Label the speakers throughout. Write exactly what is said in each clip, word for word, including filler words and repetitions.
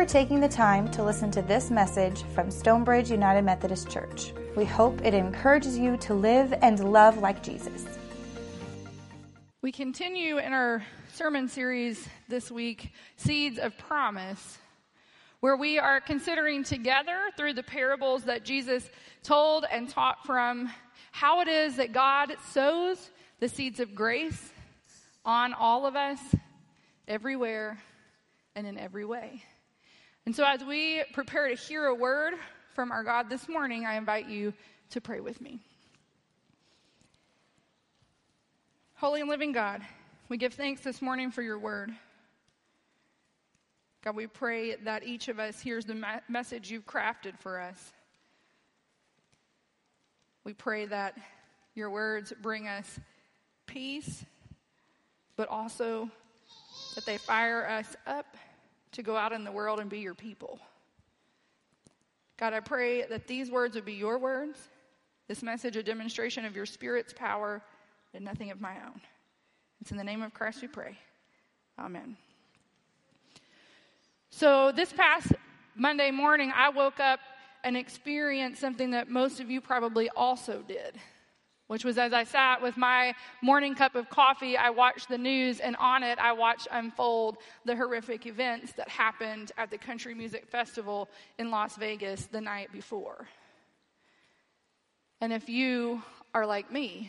Speaker 1: for taking the time to listen to this message from Stonebridge United Methodist Church. We hope it encourages you to live and love like Jesus.
Speaker 2: We continue in our sermon series this week, Seeds of Promise, where we are considering together through the parables that Jesus told and taught from how it is that God sows the seeds of grace on all of us, everywhere, and in every way. And so as we prepare to hear a word from our God this morning, I invite you to pray with me. Holy and living God, we give thanks this morning for your word. God, we pray that each of us hears the ma- message you've crafted for us. We pray that your words bring us peace, but also that they fire us up to go out in the world and be your people. God, I pray that these words would be your words, this message a demonstration of your Spirit's power and nothing of my own. It's in the name of Christ we pray. Amen. So this past Monday morning, I woke up and experienced something that most of you probably also did, which was as I sat with my morning cup of coffee, I watched the news, and on it I watched unfold the horrific events that happened at the Country Music Festival in Las Vegas the night before. And if you are like me,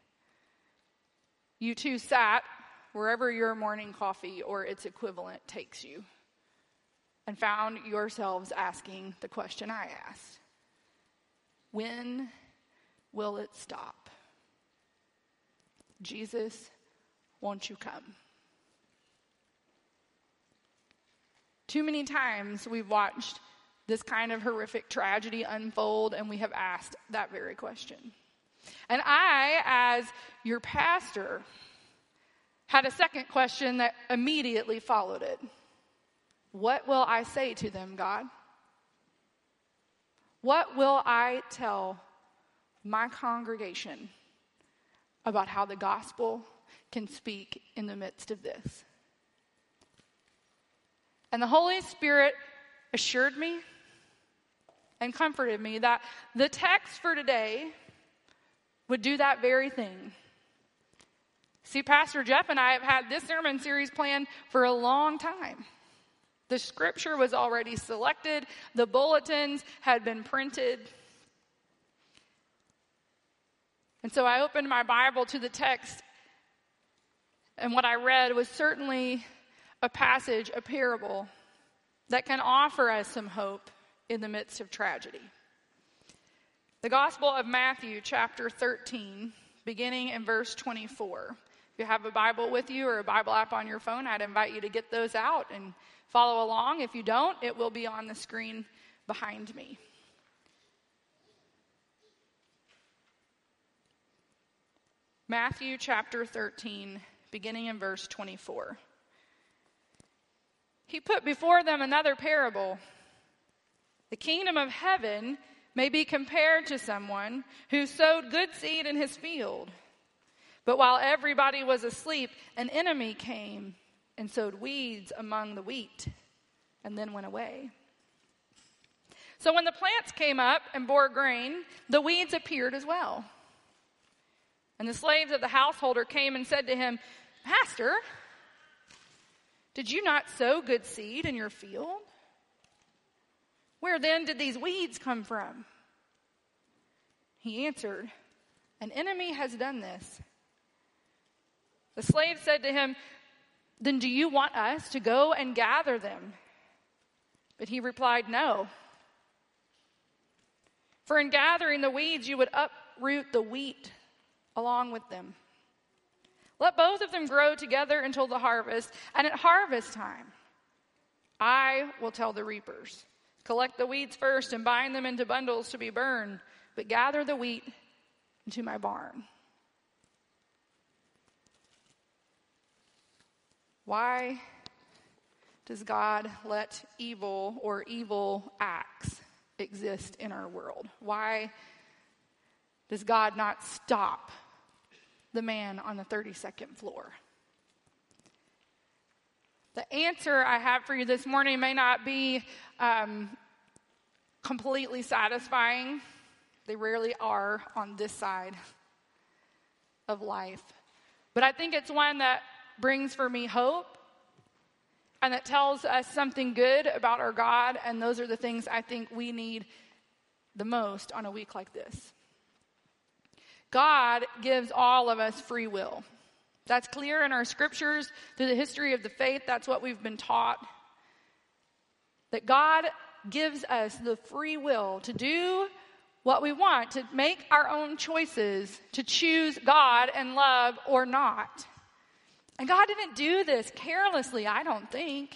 Speaker 2: you too sat wherever your morning coffee or its equivalent takes you and found yourselves asking the question I asked: when will it stop? Jesus, won't you come? Too many times we've watched this kind of horrific tragedy unfold, and we have asked that very question. And I, as your pastor, had a second question that immediately followed it. What will I say to them, God? What will I tell my congregation about how the gospel can speak in the midst of this? And the Holy Spirit assured me and comforted me that the text for today would do that very thing. See, Pastor Jeff and I have had this sermon series planned for a long time. The scripture was already selected. The bulletins had been printed. And so I opened my Bible to the text, and what I read was certainly a passage, a parable, that can offer us some hope in the midst of tragedy. The Gospel of Matthew, chapter thirteen, beginning in verse twenty-four. If you have a Bible with you or a Bible app on your phone, I'd invite you to get those out and follow along. If you don't, it will be on the screen behind me. Matthew chapter thirteen, beginning in verse twenty-four. He put before them another parable. The kingdom of heaven may be compared to someone who sowed good seed in his field. But while everybody was asleep, an enemy came and sowed weeds among the wheat and then went away. So when the plants came up and bore grain, the weeds appeared as well. And the slaves of the householder came and said to him, Master, did you not sow good seed in your field? Where then did these weeds come from? He answered, an enemy has done this. The slave said to him, then do you want us to go and gather them? But he replied, no. For in gathering the weeds, you would uproot the wheat along with them. Let both of them grow together until the harvest, and at harvest time, I will tell the reapers, collect the weeds first and bind them into bundles to be burned, but gather the wheat into my barn. Why does God let evil or evil acts exist in our world? Why does God not stop the man on the thirty-second floor? The answer I have for you this morning may not be um, completely satisfying. They rarely are on this side of life. But I think it's one that brings for me hope and that tells us something good about our God, and those are the things I think we need the most on a week like this. God gives all of us free will. That's clear in our scriptures, through the history of the faith. That's what we've been taught. That God gives us the free will to do what we want, to make our own choices, to choose God and love or not. And God didn't do this carelessly, I don't think.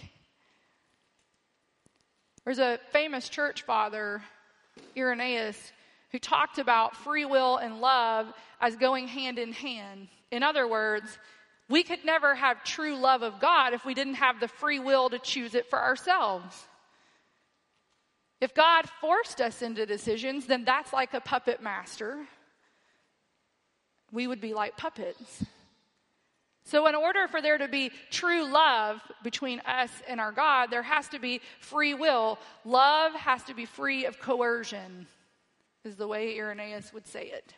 Speaker 2: There's a famous church father, Irenaeus, who talked about free will and love as going hand in hand. In other words, we could never have true love of God if we didn't have the free will to choose it for ourselves. If God forced us into decisions, then that's like a puppet master. We would be like puppets. So in order for there to be true love between us and our God, there has to be free will. Love has to be free of coercion, is the way Irenaeus would say it.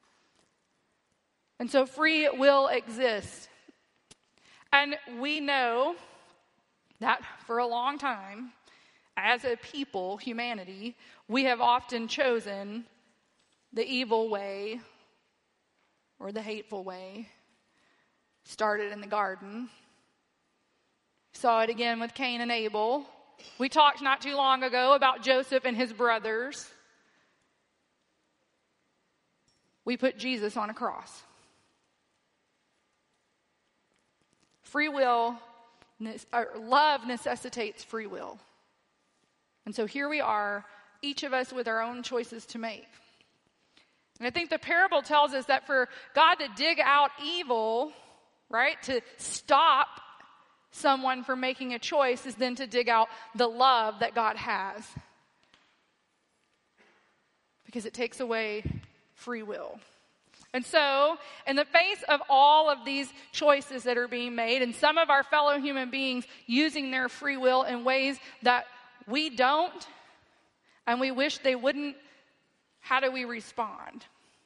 Speaker 2: And so free will exists. And we know that for a long time, as a people, humanity, we have often chosen the evil way or the hateful way. Started in the garden. Saw it again with Cain and Abel. We talked not too long ago about Joseph and his brothers. We put Jesus on a cross. Free will, or love necessitates free will. And so here we are, each of us with our own choices to make. And I think the parable tells us that for God to dig out evil, right, to stop someone from making a choice is then to dig out the love that God has. Because it takes away free will. And so, in the face of all of these choices that are being made, and some of our fellow human beings using their free will in ways that we don't, and we wish they wouldn't, how do we respond?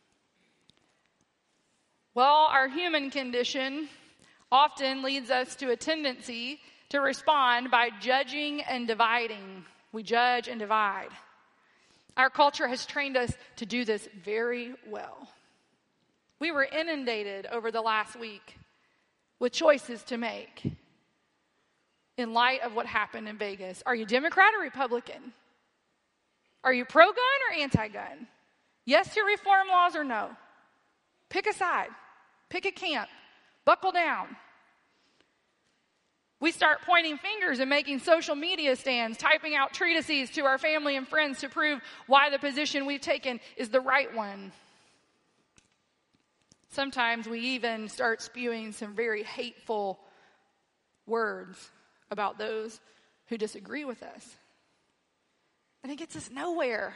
Speaker 2: Well, our human condition often leads us to a tendency to respond by judging and dividing. We judge and divide. Our culture has trained us to do this very well. We were inundated over the last week with choices to make in light of what happened in Vegas. Are you Democrat or Republican? Are you pro-gun or anti-gun? Yes to reform laws or no? Pick a side. Pick a camp. Buckle down. We start pointing fingers and making social media stands, typing out treatises to our family and friends to prove why the position we've taken is the right one. Sometimes we even start spewing some very hateful words about those who disagree with us. And it gets us nowhere.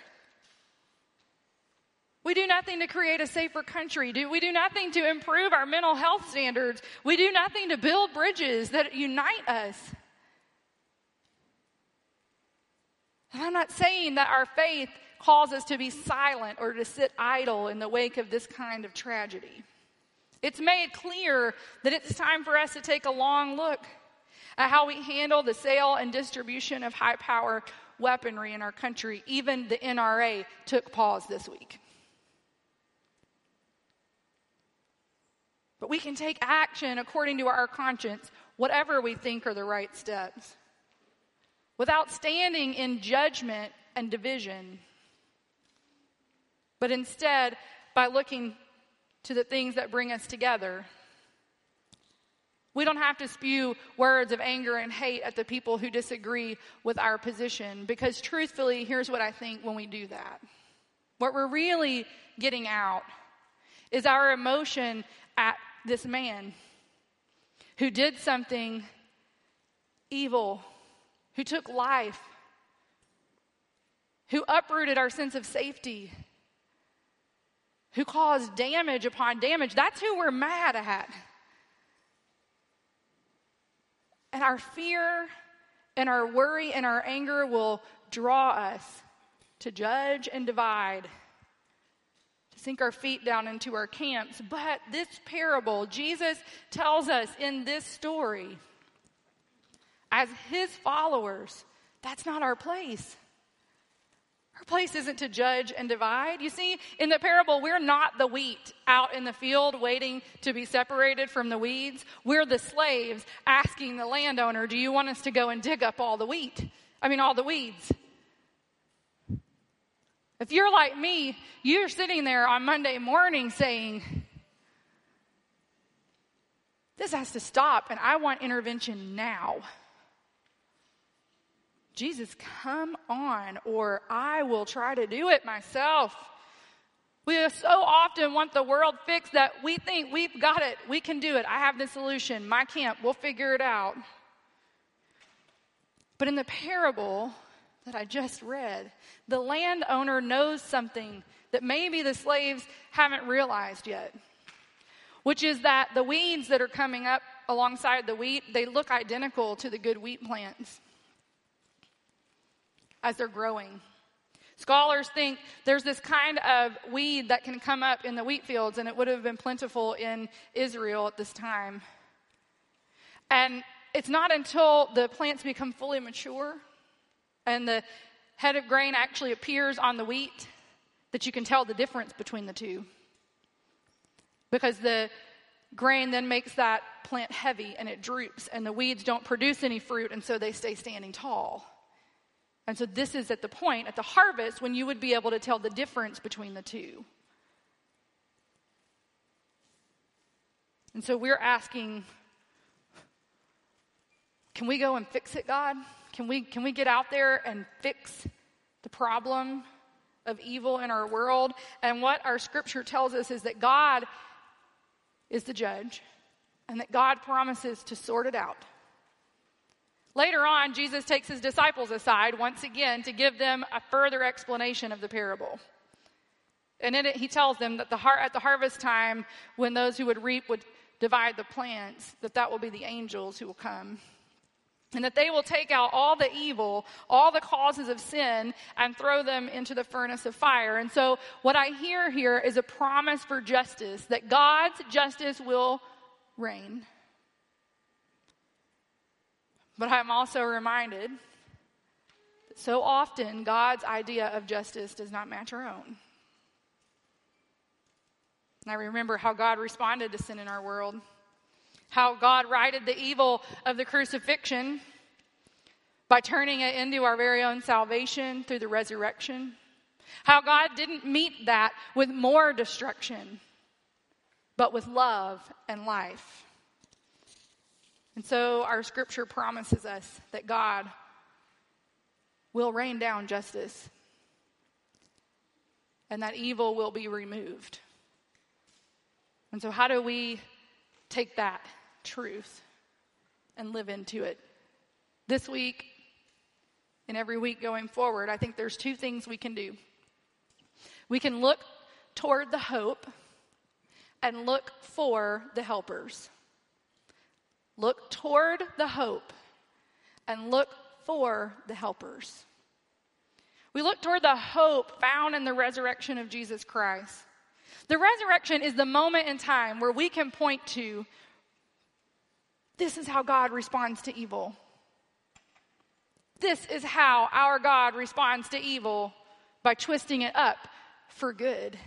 Speaker 2: We do nothing to create a safer country. Do we do nothing to improve our mental health standards. We do nothing to build bridges that unite us. And I'm not saying that our faith calls us to be silent or to sit idle in the wake of this kind of tragedy. It's made clear that it's time for us to take a long look at how we handle the sale and distribution of high-power weaponry in our country. Even the N R A took pause this week. But we can take action according to our conscience, whatever we think are the right steps, without standing in judgment and division, but instead by looking to the things that bring us together. We don't have to spew words of anger and hate at the people who disagree with our position, because truthfully, here's what I think when we do that. What we're really getting out is our emotion at this man who did something evil, who took life, who uprooted our sense of safety, who caused damage upon damage. That's who we're mad at. And our fear and our worry and our anger will draw us to judge and divide, to sink our feet down into our camps. But this parable, Jesus tells us in this story, as his followers, that's not our place. Our place isn't to judge and divide. You see, in the parable, we're not the wheat out in the field waiting to be separated from the weeds. We're the slaves asking the landowner, do you want us to go and dig up all the wheat? I mean, all the weeds. If you're like me, you're sitting there on Monday morning saying, this has to stop, and I want intervention now. Jesus, come on, or I will try to do it myself. We so often want the world fixed that we think we've got it. We can do it. I have the solution. My camp, we'll figure it out. But in the parable that I just read, the landowner knows something that maybe the slaves haven't realized yet, which is that the weeds that are coming up alongside the wheat, they look identical to the good wheat plants as they're growing. Scholars think there's this kind of weed that can come up in the wheat fields, and it would have been plentiful in Israel at this time. And it's not until the plants become fully mature and the head of grain actually appears on the wheat that you can tell the difference between the two. Because the grain then makes that plant heavy and it droops, and the weeds don't produce any fruit, and so they stay standing tall. And so this is at the point, at the harvest, when you would be able to tell the difference between the two. And so we're asking, can we go and fix it, God? Can we, can we get out there and fix the problem of evil in our world? And what our scripture tells us is that God is the judge, and that God promises to sort it out. Later on, Jesus takes his disciples aside once again to give them a further explanation of the parable. And in it, he tells them that the har- at the harvest time, when those who would reap would divide the plants, that that will be the angels who will come. And that they will take out all the evil, all the causes of sin, and throw them into the furnace of fire. And so what I hear here is a promise for justice, that God's justice will reign. But I'm also reminded that so often God's idea of justice does not match our own. And I remember how God responded to sin in our world. How God righted the evil of the crucifixion by turning it into our very own salvation through the resurrection. How God didn't meet that with more destruction, but with love and life. And so our scripture promises us that God will rain down justice, and that evil will be removed. And so how do we take that truth and live into it? This week and every week going forward, I think there's two things we can do. We can look toward the hope and look for the helpers. Look toward the hope and look for the helpers. We look toward the hope found in the resurrection of Jesus Christ. The resurrection is the moment in time where we can point to, this is how God responds to evil. This is how our God responds to evil, by twisting it up for good.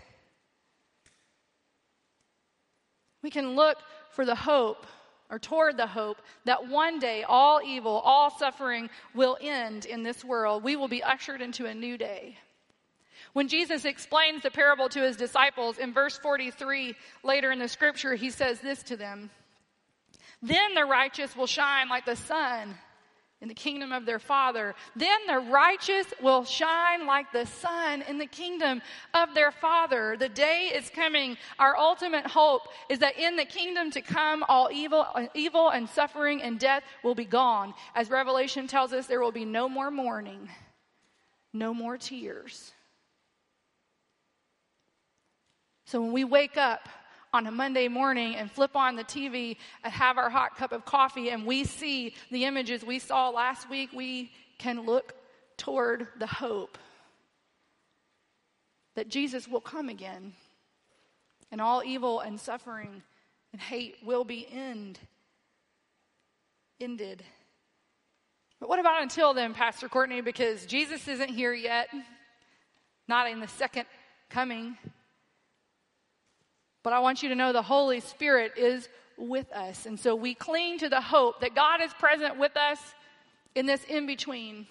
Speaker 2: We can look for the hope, or toward the hope, that one day all evil, all suffering will end in this world. We will be ushered into a new day. When Jesus explains the parable to his disciples, in verse forty-three, later in the scripture, he says this to them: "Then the righteous will shine like the sun in the kingdom of their Father. Then the righteous will shine like the sun in the kingdom of their Father." The day is coming. Our ultimate hope is that in the kingdom to come, all evil, evil and suffering and death will be gone. As Revelation tells us, there will be no more mourning, no more tears. So when we wake up on a Monday morning and flip on the T V and have our hot cup of coffee and we see the images we saw last week, we can look toward the hope that Jesus will come again and all evil and suffering and hate will be end, ended. But what about until then, Pastor Courtney? Because Jesus isn't here yet, not in the second coming. But I want you to know the Holy Spirit is with us. And so we cling to the hope that God is present with us in this in-between.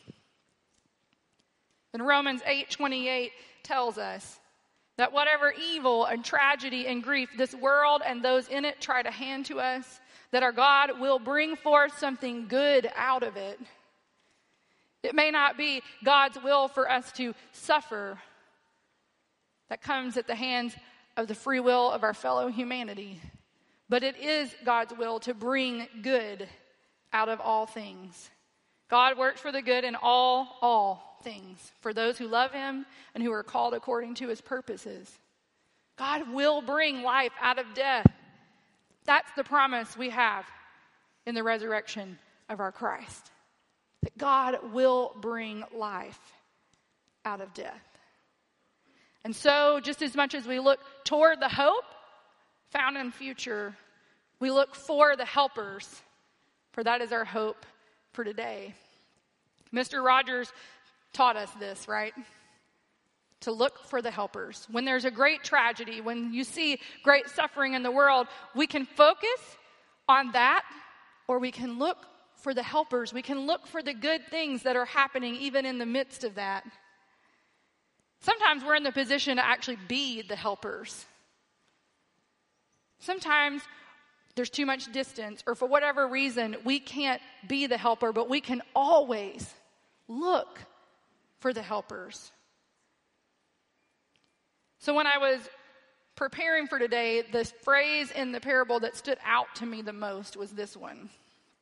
Speaker 2: And Romans eight twenty-eight tells us that whatever evil and tragedy and grief this world and those in it try to hand to us, that our God will bring forth something good out of it. It may not be God's will for us to suffer. That comes at the hands of the free will of our fellow humanity. But it is God's will to bring good out of all things. God works for the good in all, all things, for those who love him and who are called according to his purposes. God will bring life out of death. That's the promise we have in the resurrection of our Christ. That God will bring life out of death. And so, just as much as we look toward the hope found in future, we look for the helpers, for that is our hope for today. Mister Rogers taught us this, right? To look for the helpers. When there's a great tragedy, when you see great suffering in the world, we can focus on that, or we can look for the helpers. We can look for the good things that are happening even in the midst of that. Sometimes we're in the position to actually be the helpers. Sometimes there's too much distance, or for whatever reason, we can't be the helper, but we can always look for the helpers. So when I was preparing for today, the phrase in the parable that stood out to me the most was this one.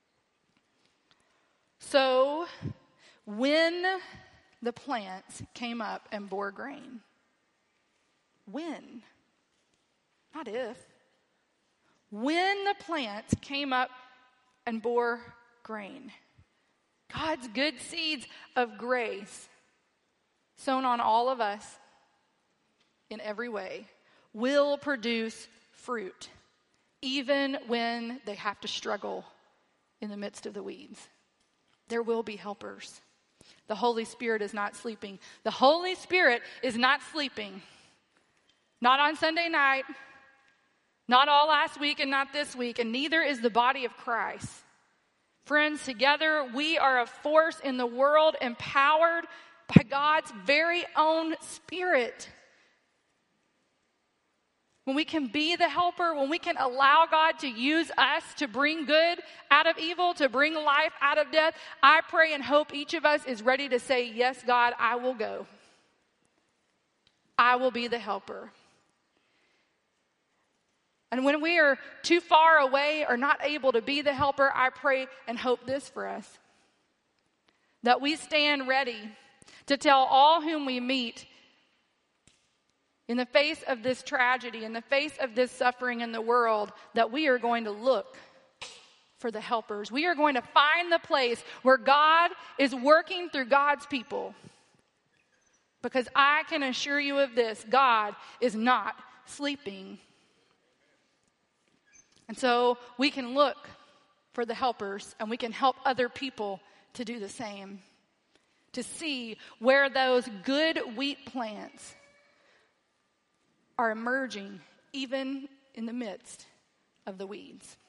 Speaker 2: So when the plants came up and bore grain. When? Not if. When the plants came up and bore grain. God's good seeds of grace sown on all of us in every way will produce fruit, even when they have to struggle in the midst of the weeds. There will be helpers. The Holy Spirit is not sleeping. The Holy Spirit is not sleeping. Not on Sunday night, not all last week and not this week, and neither is the body of Christ. Friends, together we are a force in the world empowered by God's very own Spirit. When we can be the helper, when we can allow God to use us to bring good out of evil, to bring life out of death, I pray and hope each of us is ready to say, yes, God, I will go. I will be the helper. And when we are too far away or not able to be the helper, I pray and hope this for us. That we stand ready to tell all whom we meet, in the face of this tragedy, in the face of this suffering in the world, that we are going to look for the helpers. We are going to find the place where God is working through God's people. Because I can assure you of this, God is not sleeping. And so we can look for the helpers and we can help other people to do the same. To see where those good wheat plants are emerging even in the midst of the weeds.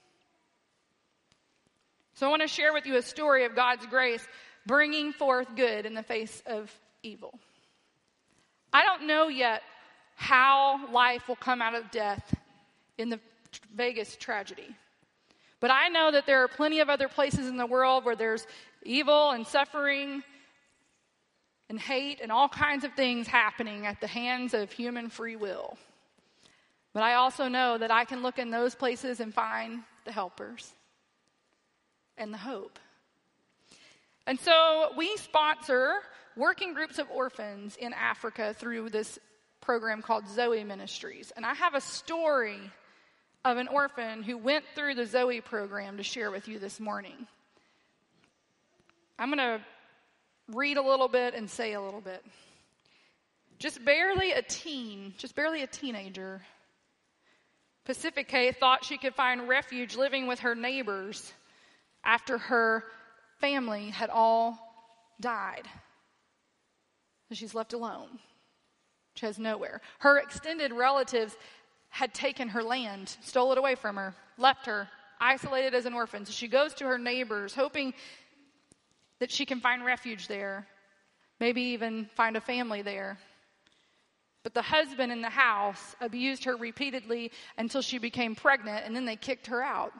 Speaker 2: So I want to share with you a story of God's grace bringing forth good in the face of evil. I don't know yet how life will come out of death in the Vegas tragedy. But I know that there are plenty of other places in the world where there's evil and suffering and hate and all kinds of things happening at the hands of human free will. But I also know that I can look in those places and find the helpers and the hope. And so we sponsor working groups of orphans in Africa through this program called Zoe Ministries. And I have a story of an orphan who went through the Zoe program to share with you this morning. I'm going to read a little bit and say a little bit. Just barely a teen, just barely a teenager, Pacifique thought she could find refuge living with her neighbors after her family had all died. So she's left alone. She has nowhere. Her extended relatives had taken her land, stole it away from her, left her, isolated as an orphan. So she goes to her neighbors, hoping that she can find refuge there, maybe even find a family there. But the husband in the house abused her repeatedly until she became pregnant, and then they kicked her out.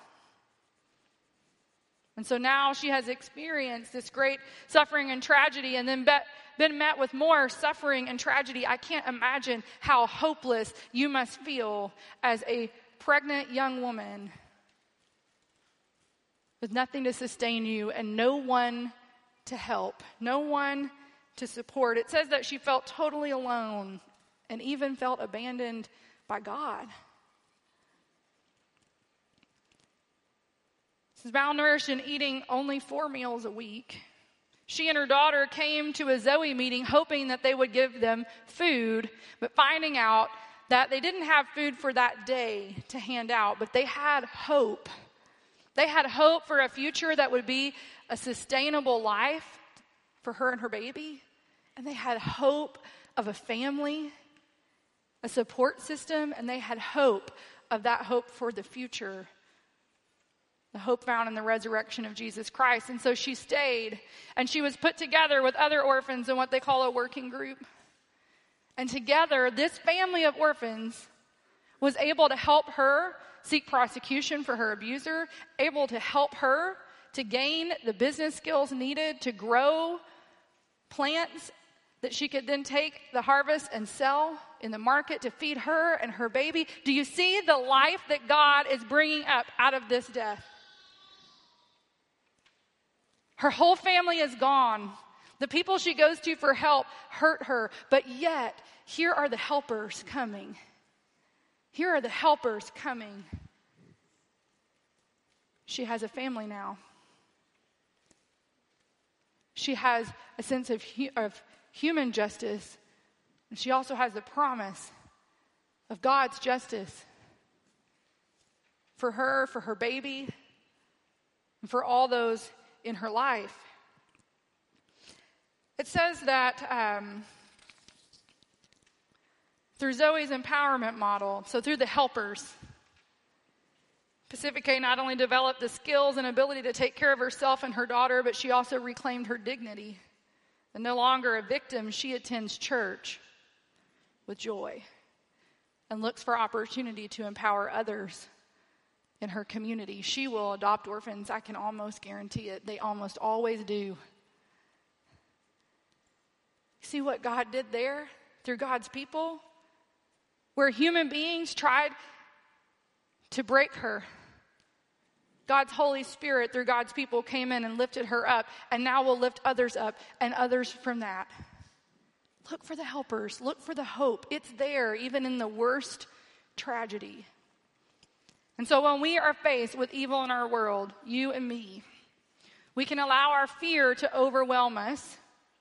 Speaker 2: And so now she has experienced this great suffering and tragedy, and then bet, been met with more suffering and tragedy. I can't imagine how hopeless you must feel as a pregnant young woman with nothing to sustain you and no one to help, no one to support. It says that she felt totally alone and even felt abandoned by God. She's malnourished and eating only four meals a week. She and her daughter came to a Zoe meeting hoping that they would give them food, but finding out that they didn't have food for that day to hand out, but they had hope. They had hope for a future that would be a sustainable life for her and her baby. And they had hope of a family, a support system, and they had hope of that hope for the future. The hope found in the resurrection of Jesus Christ. And so she stayed, and she was put together with other orphans in what they call a working group. And together, this family of orphans was able to help her seek prosecution for her abuser, able to help her to gain the business skills needed to grow plants that she could then take the harvest and sell in the market to feed her and her baby. Do you see the life that God is bringing up out of this death? Her whole family is gone. The people she goes to for help hurt her, but yet here are the helpers coming. Here are the helpers coming. She has a family now. She has a sense of, hu- of human justice. And she also has the promise of God's justice for her, for her baby, and for all those in her life. It says that um, through Zoe's empowerment model, so through the helpers, Pacifique not only developed the skills and ability to take care of herself and her daughter, but she also reclaimed her dignity. And no longer a victim, she attends church with joy and looks for opportunity to empower others in her community. She will adopt orphans. I can almost guarantee it. They almost always do. See what God did there through God's people? Where human beings tried to break her, God's Holy Spirit through God's people came in and lifted her up, and now will lift others up and others from that. Look for the helpers. Look for the hope. It's there even in the worst tragedy. And so when we are faced with evil in our world, you and me, we can allow our fear to overwhelm us,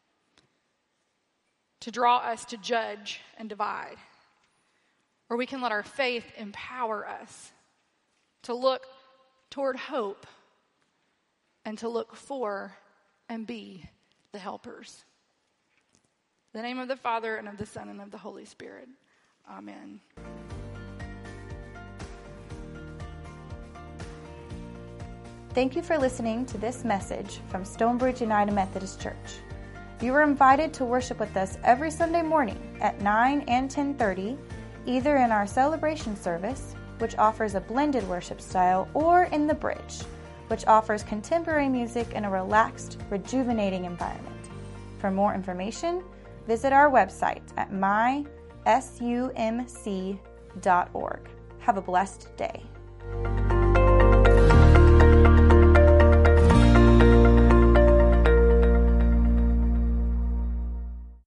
Speaker 2: to draw us to judge and divide. Or we can let our faith empower us to look toward hope and to look for and be the helpers. In the name of the Father, and of the Son, and of the Holy Spirit. Amen.
Speaker 1: Thank you for listening to this message from Stonebridge United Methodist Church. You are invited to worship with us every Sunday morning at nine and ten thirty, either in our celebration service, which offers a blended worship style, or in the Bridge, which offers contemporary music in a relaxed, rejuvenating environment. For more information, visit our website at my sumc dot org. Have a blessed day.